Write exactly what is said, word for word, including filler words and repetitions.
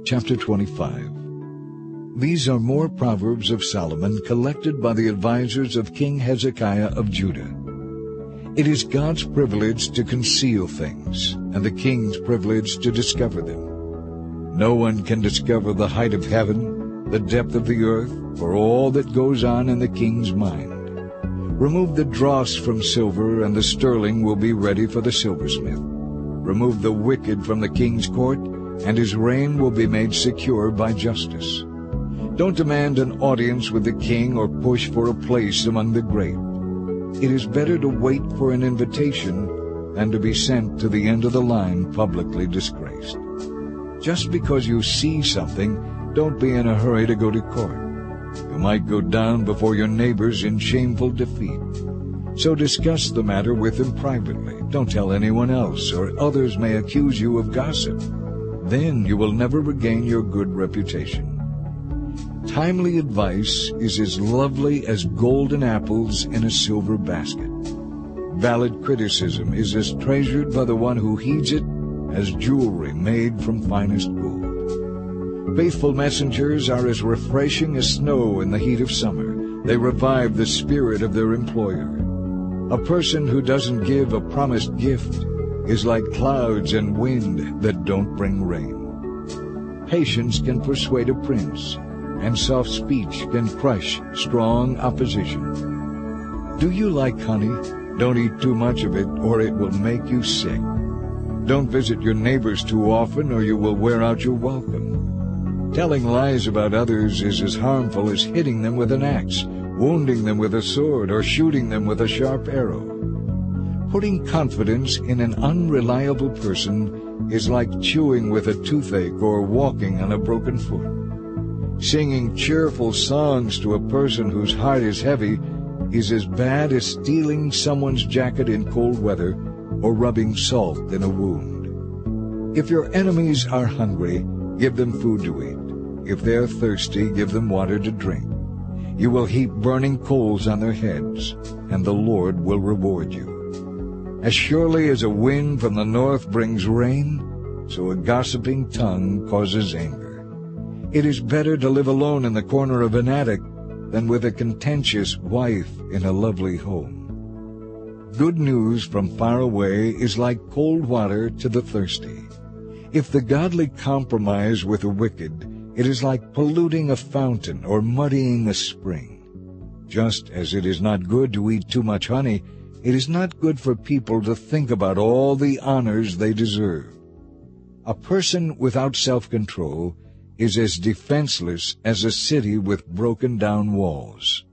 Chapter twenty-five. These are more proverbs of Solomon collected by the advisers of King Hezekiah of Judah. It is God's privilege to conceal things, and the king's privilege to discover them. No one can discover the height of heaven, the depth of the earth, or all that goes on in the king's mind. Remove the dross from silver, and the sterling will be ready for the silversmith. Remove the wicked from the king's court, and his reign will be made secure by justice. Don't demand an audience with the king or push for a place among the great. It is better to wait for an invitation than to be sent to the end of the line publicly disgraced. Just because you see something, don't be in a hurry to go to court. You might go down before your neighbors in shameful defeat. So discuss the matter with them privately. Don't tell anyone else, or others may accuse you of gossip. Then you will never regain your good reputation. Timely advice is as lovely as golden apples in a silver basket. Valid criticism is as treasured by the one who heeds it as jewelry made from finest gold. Faithful messengers are as refreshing as snow in the heat of summer. They revive the spirit of their employer. A person who doesn't give a promised gift is like clouds and wind that don't bring rain. Patience can persuade a prince, and soft speech can crush strong opposition. Do you like honey? Don't eat too much of it, or it will make you sick. Don't visit your neighbors too often, or you will wear out your welcome. Telling lies about others is as harmful as hitting them with an axe, wounding them with a sword, or shooting them with a sharp arrow. Putting confidence in an unreliable person is like chewing with a toothache or walking on a broken foot. Singing cheerful songs to a person whose heart is heavy is as bad as stealing someone's jacket in cold weather or rubbing salt in a wound. If your enemies are hungry, give them food to eat. If they are thirsty, give them water to drink. You will heap burning coals on their heads, and the Lord will reward you. As surely as a wind from the north brings rain, so a gossiping tongue causes anger. It is better to live alone in the corner of an attic than with a contentious wife in a lovely home. Good news from far away is like cold water to the thirsty. If the godly compromise with the wicked, it is like polluting a fountain or muddying a spring. Just as it is not good to eat too much honey, it is not good for people to think about all the honors they deserve. A person without self-control is as defenseless as a city with broken-down walls.